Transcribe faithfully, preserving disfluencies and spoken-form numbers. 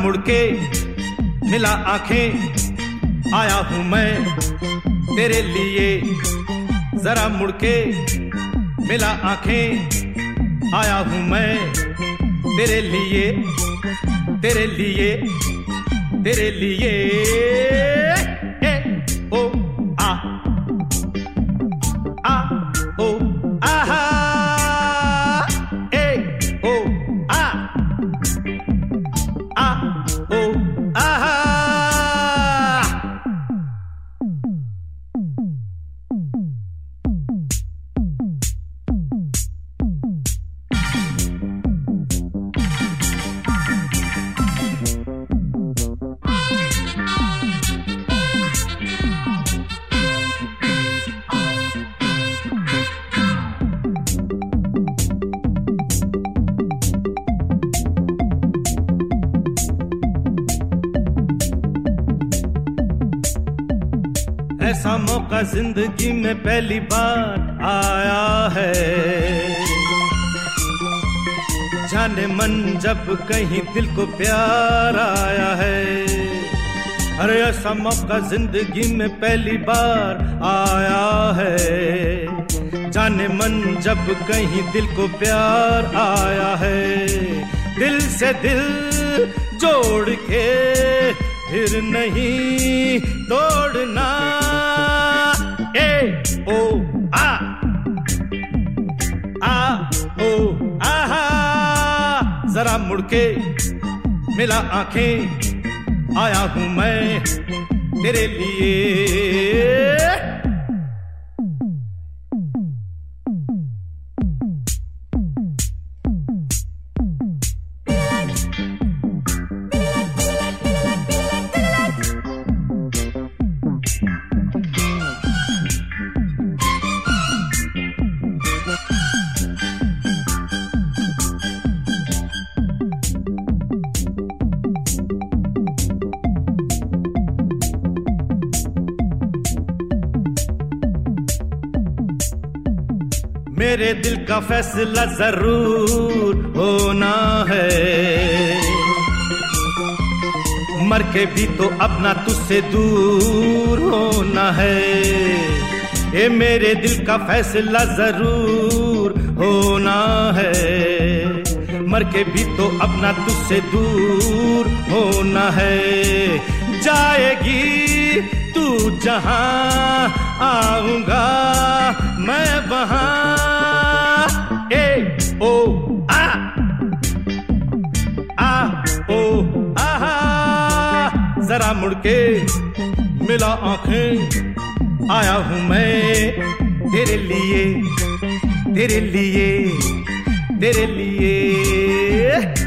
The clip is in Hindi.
मुड़ के मिला आंखें, आया हूं मैं तेरे लिए। जरा मुड़ के मिला आंखें, आया हूं मैं तेरे लिए, तेरे लिए, तेरे लिए। ए ओ आ आ ओ आहा, ए ओ आ आ ओ आहा। ऐसा मौका जिंदगी में पहली बार आया है, जाने मन जब कहीं दिल को प्यार आया है। अरे ऐसा मौका जिंदगी में पहली बार आया है, जाने मन जब कहीं दिल को प्यार आया है। दिल से दिल जोड़ के फिर नहीं तोड़ना। ए ओ आ आ ओ आहा। जरा मुड़ के मिला आंखें, आया हूं मैं तेरे लिए। मेरे दिल का फैसला जरूर होना है, मर के भी तो अपना तुझसे दूर होना है। ये मेरे दिल का फैसला जरूर होना है, मर के भी तो अपना तुझसे दूर होना है। जाएगी तू जहां आऊंगा मैं वहां। ए ओ आ आ ओ आहा। जरा मुड़ के मिला आंखें, आया हूं मैं तेरे लिए, तेरे लिए, तेरे लिए।